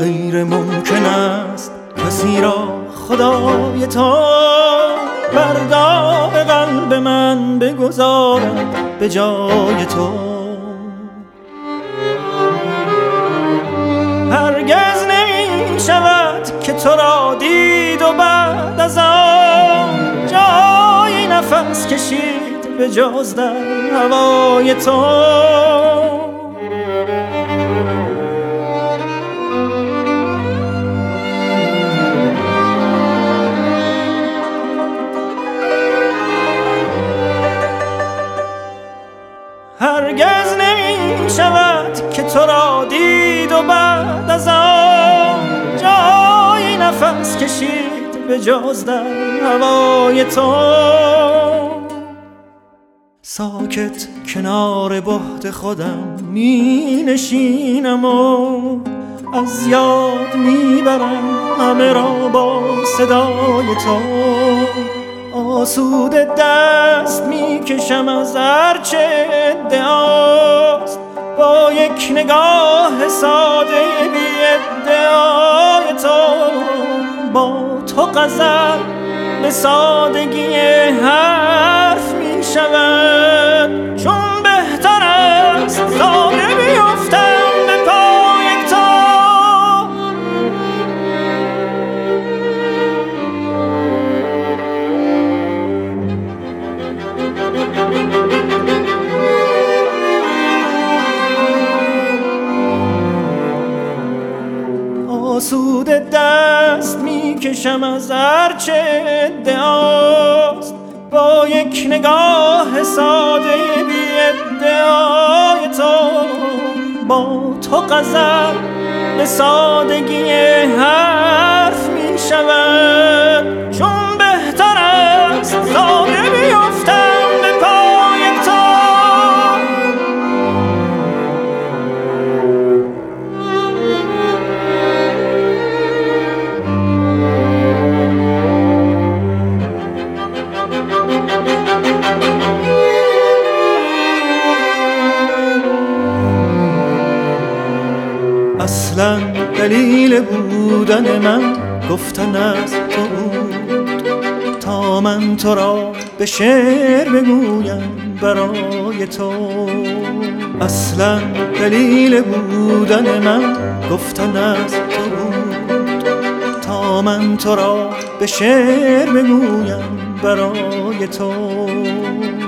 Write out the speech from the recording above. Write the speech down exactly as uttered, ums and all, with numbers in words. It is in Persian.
غیر ممکن است کسی را خدای تو بر داغ قلب من بگذارد به جای تو. هرگز نمی شود که تو را دید و بعد از آن جای نفس کشید به جز در هوای تو. هرگز نمی شود که تو را دید و بعد از آن جای نفس کشید به جز در هوای تو. ساکت کنار بهت خودم می نشینم و از یاد می برم همه را با صدای تو. آسوده دست می کشم از هرچه ادعاست با یک نگاه ساده بی ادعای تو. با تو غزل به سادگی حرف می شود چون بهتر است زاده بیفتم به پای تو. آسوده دست می کشم از هرچه ادعاست با یک نگاه ساده بی ادعای تو. با تو غزل به سادگی حرف می شود چون بهتر است زاده بیفتم به پای تو. اصلا دلیل بودن من گفتن از تو بود تا من تو را به شعر بگویم برای تو. اصلا دلیل بودن من گفتن از تو بود تا من تو را به شعر بگویم برای تو.